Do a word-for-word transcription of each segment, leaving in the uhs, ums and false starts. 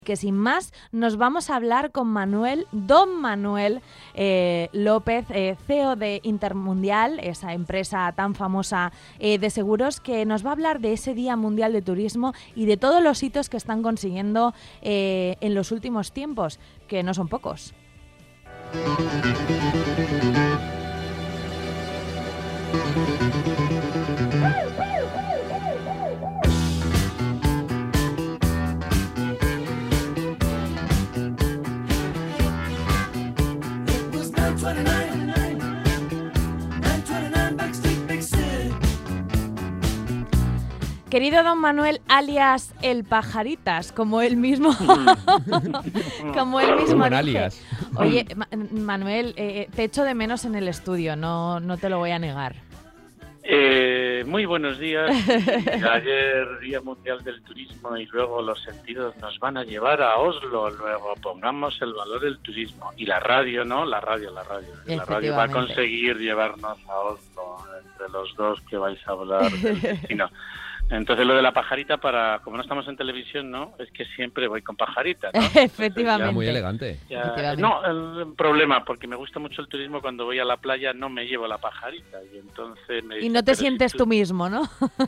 Que sin más nos vamos a hablar con Manuel, don Manuel eh, López, eh, C E O de Intermundial, esa empresa tan famosa eh, de seguros, que nos va a hablar de ese Día Mundial de Turismo y de todos los hitos que están consiguiendo eh, en los últimos tiempos, que no son pocos. Querido don Manuel, alias El Pajaritas, como él mismo, como él mismo dice. Alias. Oye, Ma- Manuel, eh, te echo de menos en el estudio, no, no te lo voy a negar. Eh, muy buenos días. Ayer Día Mundial del Turismo y luego los sentidos nos van a llevar a Oslo. Luego pongamos el valor del turismo. Y la radio, ¿no? La radio, la radio. La radio va a conseguir llevarnos a Oslo entre los dos que vais a hablar del destino. Entonces lo de la pajarita, para como no estamos en televisión, ¿no? Es que siempre voy con pajarita, ¿no? Efectivamente. Ya, muy elegante. Ya, Efectivamente. no, el problema, porque me gusta mucho el turismo, cuando voy a la playa no me llevo la pajarita. Y entonces me Y dicen, no te "Pero si sientes tú mismo, ¿no?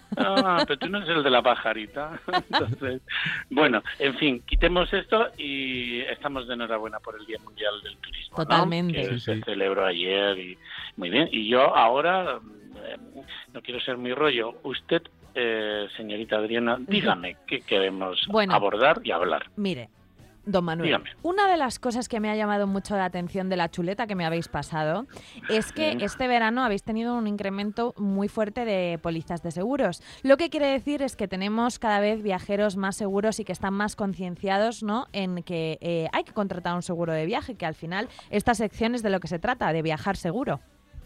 Ah, pero tú no eres el de la pajarita. Entonces, bueno, en fin, quitemos esto y estamos de enhorabuena por el Día Mundial del Turismo, ¿no? Totalmente. Que Sí, se sí. celebró ayer y muy bien. Y yo ahora, eh, no quiero ser muy rollo, usted, eh, señorita Adriana, dígame qué queremos Bueno. abordar y hablar. Mire, don Manuel, Dígame. una de las cosas que me ha llamado mucho la atención de la chuleta que me habéis pasado es que Sí. este verano habéis tenido un incremento muy fuerte de pólizas de seguros. Lo que quiere decir es que tenemos cada vez viajeros más seguros y que están más concienciados, ¿no?, en que eh, hay que contratar un seguro de viaje, que al final esta sección es de lo que se trata, de viajar seguro.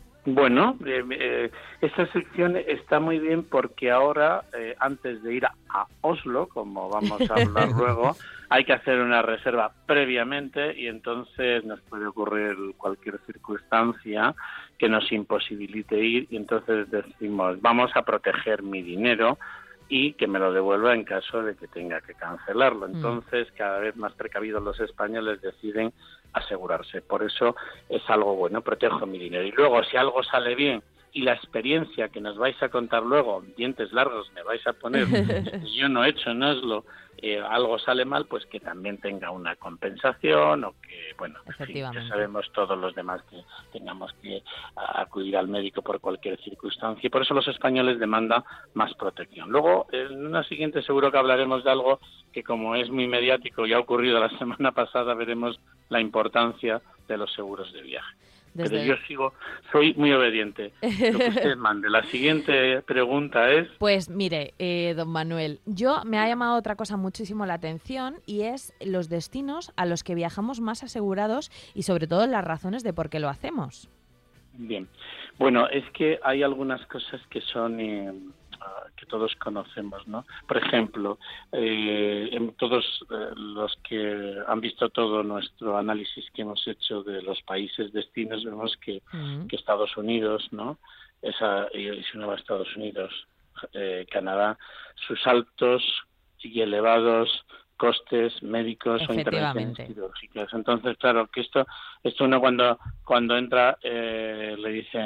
Bueno, eh, eh, esta sección está muy bien porque ahora, eh, antes de ir a, a Oslo, como vamos a hablar luego, hay que hacer una reserva previamente y entonces nos puede ocurrir cualquier circunstancia que nos imposibilite ir y entonces decimos, vamos a proteger mi dinero y que me lo devuelva en caso de que tenga que cancelarlo. Entonces, cada vez más precavidos los españoles deciden asegurarse. Por eso es algo bueno, protejo mi dinero. Y luego, si algo sale bien y la experiencia que nos vais a contar luego, dientes largos me vais a poner, que yo no he hecho en Oslo, eh, algo sale mal, pues que también tenga una compensación o que, bueno, en fin, Efectivamente. ya sabemos todos los demás que tengamos que a, acudir al médico por cualquier circunstancia y por eso los españoles demandan más protección. Luego, en una siguiente seguro que hablaremos de algo que como es muy mediático y ha ocurrido la semana pasada, veremos la importancia de los seguros de viaje. Desde- Pero yo sigo, soy muy obediente. Lo que usted mande. La siguiente pregunta es... Pues mire, eh, don Manuel, yo me ha llamado otra cosa muchísimo la atención y es los destinos a los que viajamos más asegurados y sobre todo las razones de por qué lo hacemos. Bien. Bueno, es que hay algunas cosas que son... Eh, que todos conocemos, ¿no? Por ejemplo, eh, en todos eh, los que han visto todo nuestro análisis que hemos hecho de los países destinos, vemos que, Mm. que Estados Unidos, ¿no? Esa, y si uno va a Estados Unidos, eh, Canadá, sus altos y elevados costes médicos o intervenciones Efectivamente. quirúrgicas. Entonces, claro, que esto, esto uno cuando cuando entra eh, le dice,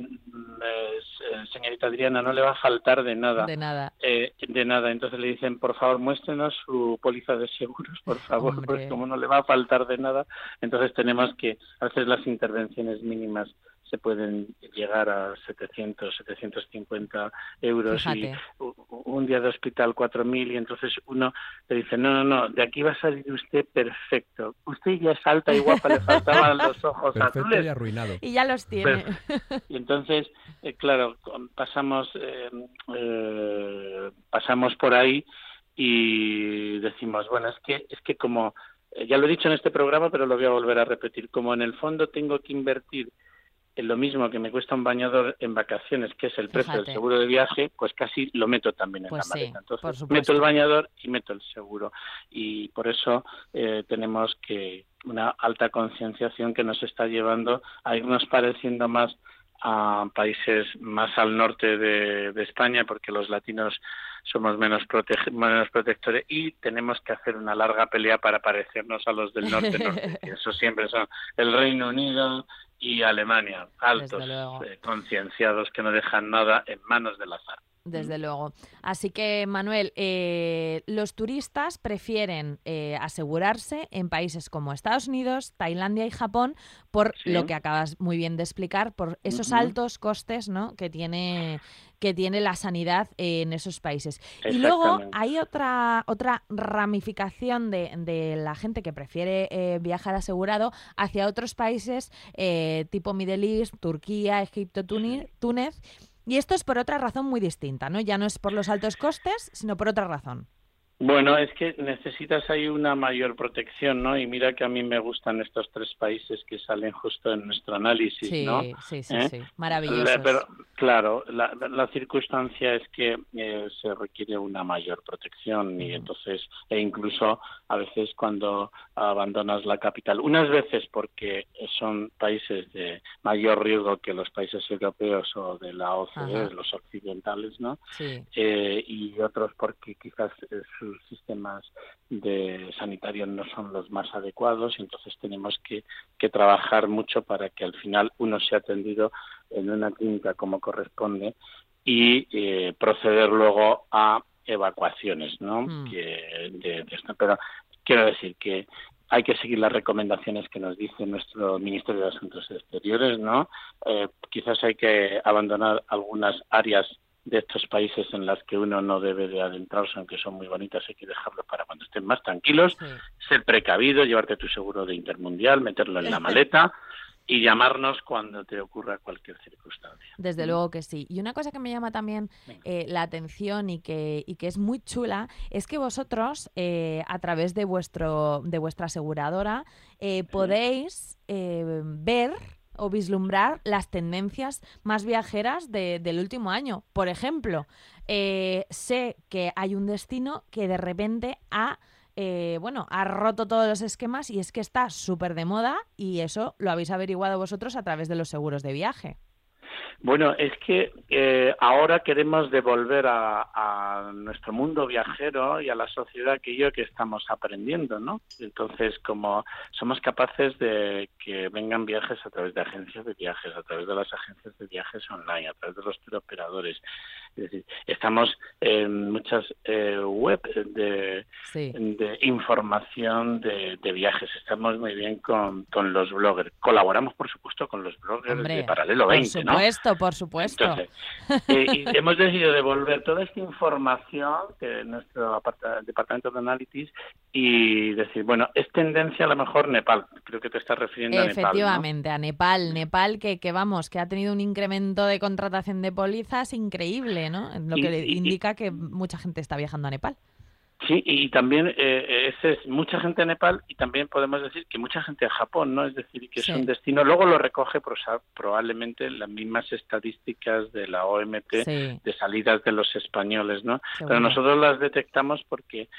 mm, eh, señorita Adriana, no le va a faltar de nada. De nada. Eh, de nada. Entonces le dicen, por favor, muéstrenos su póliza de seguros, por favor, Hombre. pues como no le va a faltar de nada, entonces tenemos que, a veces las intervenciones mínimas se pueden llegar a setecientos, setecientos cincuenta euros. Fíjate. Y u- un día de hospital cuatro mil y entonces uno le dice, no, no, no, de aquí va a salir usted perfecto. Usted ya es alta y guapa, le faltaban los ojos Perfecto azules. y arruinado. Y ya los tiene. Y entonces, eh, claro, con- pasamos eh, eh, pasamos por ahí y decimos, bueno, es que es que como, eh, ya lo he dicho en este programa, pero lo voy a volver a repetir, como en el fondo tengo que invertir en lo mismo que me cuesta un bañador en vacaciones, que es el precio Fíjate. del seguro de viaje, pues casi lo meto también en Pues la sí, maleta. por Entonces, supuesto. meto el bañador y meto el seguro. Y por eso eh, tenemos que una alta concienciación que nos está llevando a irnos pareciendo más a países más al norte de, de España, porque los latinos somos menos, protege, menos protectores, y tenemos que hacer una larga pelea para parecernos a los del norte-norte, que eso siempre son el Reino Unido y Alemania, altos, eh, concienciados, que no dejan nada en manos del azar. Desde luego. Así que, Manuel, eh, los turistas prefieren eh, asegurarse en países como Estados Unidos, Tailandia y Japón, por sí. lo que acabas muy bien de explicar, por esos uh-huh. altos costes, ¿no?, que tiene que tiene la sanidad en esos países. Y luego hay otra otra ramificación de, de la gente que prefiere eh, viajar asegurado hacia otros países eh, tipo Middle East, Turquía, Egipto, Túnez, sí. Túnez. Y esto es por otra razón muy distinta, ¿no? Ya no es por los altos costes, sino por otra razón. Bueno, es que necesitas ahí una mayor protección, ¿no? Y mira que a mí me gustan estos tres países que salen justo en nuestro análisis, sí, ¿no? Sí, sí, ¿Eh? sí, maravillosos. Pero, claro, la, la circunstancia es que eh, se requiere una mayor protección y entonces, e incluso a veces cuando abandonas la capital, unas veces porque son países de mayor riesgo que los países europeos o de la O C D E, Ajá. los occidentales, ¿no? Sí. Eh, y otros porque quizás eh, sus sistemas de sanitarios no son los más adecuados, y entonces tenemos que, que trabajar mucho para que al final uno sea atendido en una clínica como corresponde y eh, proceder luego a evacuaciones, ¿no? Mm. Que de, de esto. Pero quiero decir que hay que seguir las recomendaciones que nos dice nuestro Ministerio de Asuntos Exteriores, ¿no? Eh, quizás hay que abandonar algunas áreas de estos países en las que uno no debe de adentrarse, aunque son muy bonitas, hay que dejarlos para cuando estén más tranquilos, sí. ser precavido, llevarte tu seguro de Intermundial, meterlo en la maleta y llamarnos cuando te ocurra cualquier circunstancia. Desde ¿Mm? luego que sí. Y una cosa que me llama también eh, la atención y que, y que es muy chula es que vosotros, eh, a través de vuestro de vuestra aseguradora, eh, podéis eh, ver o vislumbrar las tendencias más viajeras de, del último año. Por ejemplo, eh, sé que hay un destino que de repente ha, eh, bueno, ha roto todos los esquemas y es que está súper de moda, y eso lo habéis averiguado vosotros a través de los seguros de viaje. Bueno, es que eh, ahora queremos devolver a, a nuestro mundo viajero y a la sociedad aquello que estamos aprendiendo, ¿no? Entonces, como somos capaces de que vengan viajes a través de agencias de viajes, a través de las agencias de viajes online, a través de los turoperadores, es decir, estamos en muchas eh, web de, sí. de información de, de viajes, estamos muy bien con, con los bloggers, colaboramos por supuesto con los bloggers Hombre, de Paralelo veinte, ¿no? Por supuesto, por supuesto. Entonces, eh, y hemos decidido devolver toda esta información de nuestro aparta, departamento de análisis y decir, bueno, es tendencia a lo mejor Nepal, creo que te estás refiriendo a Nepal, ¿no? Efectivamente, a Nepal, Nepal que, que vamos, que ha tenido un incremento de contratación de pólizas increíble, ¿no? Lo que y, y, indica que mucha gente está viajando a Nepal. Sí, y también eh, ese es mucha gente a Nepal, y también podemos decir que mucha gente a Japón, ¿no? Es decir, que sí. es un destino. Luego lo recoge probablemente las mismas estadísticas de la O M T sí. de salidas de los españoles, ¿no? Qué Pero bueno. nosotros las detectamos porque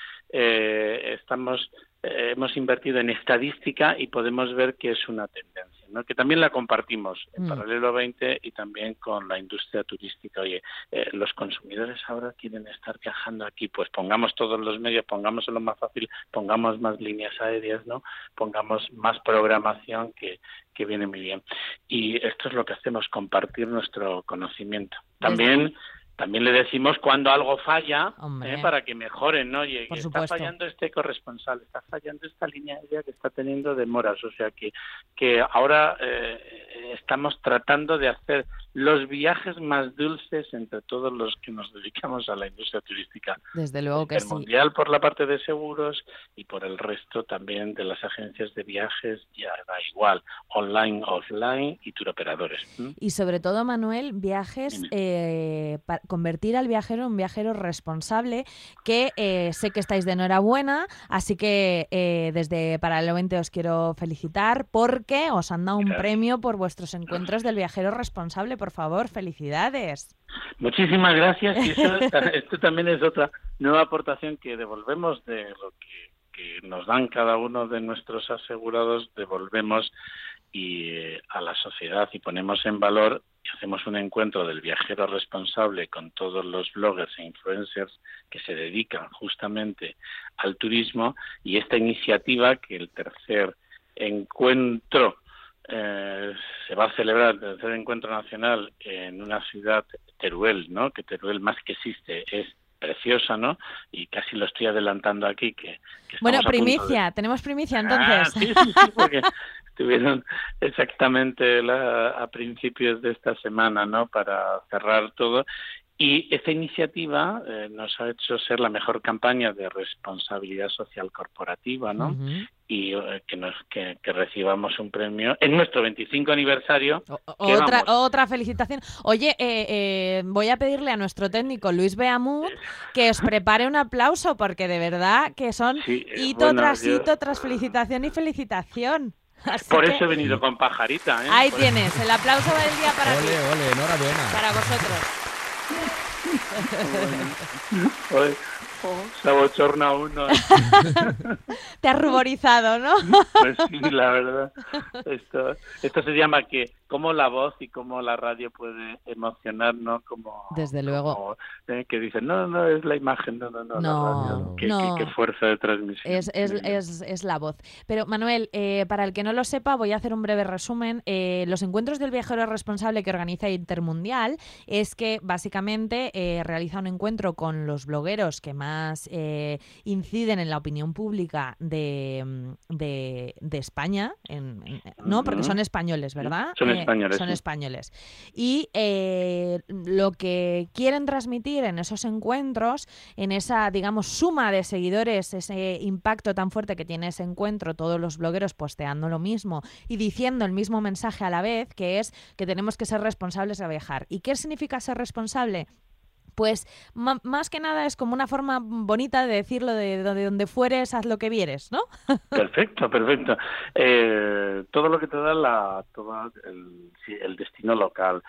eh, estamos eh, hemos invertido en estadística y podemos ver que es una tendencia, ¿no? Que también la compartimos en mm. Paralelo veinte y también con la industria turística. Oye, eh, los consumidores ahora quieren estar viajando aquí, pues pongamos todos los medios, pongámoslo más fácil, pongamos más líneas aéreas, ¿no? Pongamos más programación que, que viene muy bien. Y esto es lo que hacemos, compartir nuestro conocimiento. También... Desde... También le decimos cuando algo falla, eh, para que mejoren, ¿no? Oye, que está fallando este corresponsal, está fallando esta línea aérea que está teniendo demoras. O sea, que, que ahora eh, estamos tratando de hacer los viajes más dulces entre todos los que nos dedicamos a la industria turística. Desde luego que el sí. mundial por la parte de seguros y por el resto también de las agencias de viajes, ya da igual, online, offline y turoperadores. ¿Mm? Y sobre todo, Manuel, viajes, eh, para convertir al viajero en un viajero responsable, que eh, sé que estáis de enhorabuena, así que eh, desde Paralelo veinte os quiero felicitar porque os han dado un Gracias. premio por vuestros encuentros del viajero responsable. Por favor, felicidades. Muchísimas gracias. Y eso, esto también es otra nueva aportación que devolvemos de lo que, que nos dan cada uno de nuestros asegurados, devolvemos y eh, a la sociedad y ponemos en valor hacemos un encuentro del viajero responsable con todos los bloggers e influencers que se dedican justamente al turismo, y esta iniciativa, que el tercer encuentro eh, se va a celebrar, el tercer encuentro nacional en una ciudad, Teruel, ¿no? Que Teruel, más que existe, es preciosa, ¿no? Y casi lo estoy adelantando aquí. que, que Bueno, primicia, de... tenemos primicia entonces. Ah, sí, sí, sí, porque estuvieron exactamente la, a principios de esta semana, ¿no? Para cerrar todo. Y esta iniciativa eh, nos ha hecho ser la mejor campaña de responsabilidad social corporativa, ¿no? Uh-huh. Y eh, que, nos, que, que recibamos un premio en nuestro veinticinco aniversario. O, otra, otra felicitación. Oye, eh, eh, voy a pedirle a nuestro técnico Luis Beamut que os prepare un aplauso, porque de verdad que son sí, eh, hito bueno, tras yo... hito, tras felicitación y felicitación. Así Por que... eso he venido con Pajarita, ¿eh? Ahí Por tienes, eso. El aplauso del día para ole, ti. Ole, ole, enhorabuena. Para vosotros. Oye, oh, se abochorna uno. Te has ruborizado, ¿no? Pues sí, la verdad. Esto, esto se llama que cómo la voz y cómo la radio puede emocionar, ¿no? Como, Desde luego. Como, eh, que dicen, no, no, es la imagen, no, no, no, no la radio. Qué, no. qué, qué fuerza de transmisión. Es, es, es, es la voz. Pero, Manuel, eh, para el que no lo sepa, voy a hacer un breve resumen. Eh, los encuentros del viajero responsable que organiza Intermundial es que, básicamente, eh, realiza un encuentro con los blogueros que más eh, inciden en la opinión pública de, de, de España, en, en, ¿no? Porque son españoles, ¿verdad? Son españoles. Son sí. españoles. Y eh, lo que quieren transmitir en esos encuentros, en esa, digamos, suma de seguidores, ese impacto tan fuerte que tiene ese encuentro, todos los blogueros posteando lo mismo y diciendo el mismo mensaje a la vez, que es que tenemos que ser responsables de viajar. ¿Y qué significa ser responsable? Pues m- más que nada es como una forma bonita de decirlo, de, de donde fueres, haz lo que vieres, ¿no? Perfecto, perfecto. Eh, todo lo que te da la, todo el, el destino local.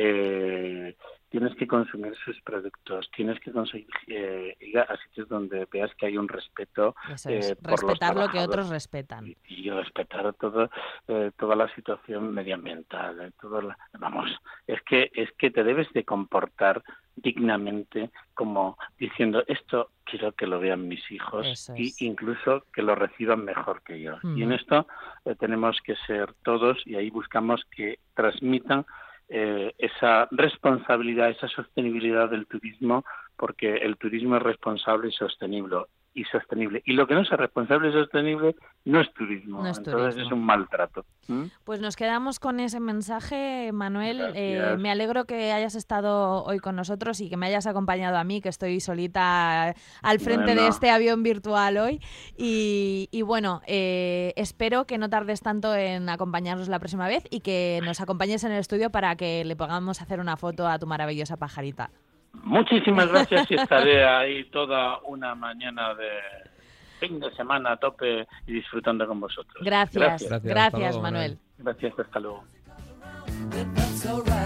Eh, tienes que consumir sus productos, tienes que conseguir eh, ir a sitios donde veas que hay un respeto. Eso es, eh, por respetar los lo que otros respetan. Y, y respetar todo, eh, toda la situación medioambiental. Eh, todo la, vamos, es que es que te debes de comportar dignamente, como diciendo, esto quiero que lo vean mis hijos es. y incluso que lo reciban mejor que yo. Mm. Y en Mm. esto eh, tenemos que ser todos, y ahí buscamos que transmitan eh, esa responsabilidad, esa sostenibilidad del turismo, porque el turismo es responsable y sostenible. y sostenible. Y lo que no es responsable y sostenible no es turismo. No es Entonces turismo. es un maltrato. ¿Mm? Pues nos quedamos con ese mensaje, Manuel. Eh, me alegro que hayas estado hoy con nosotros y que me hayas acompañado a mí, que estoy solita al frente bueno. de este avión virtual hoy. Y, y bueno, eh, espero que no tardes tanto en acompañarnos la próxima vez y que nos acompañes en el estudio para que le podamos hacer una foto a tu maravillosa pajarita. Muchísimas gracias y estaré ahí toda una mañana de fin de semana a tope y disfrutando con vosotros. Gracias, gracias, gracias, gracias Manuel. Gracias, hasta luego.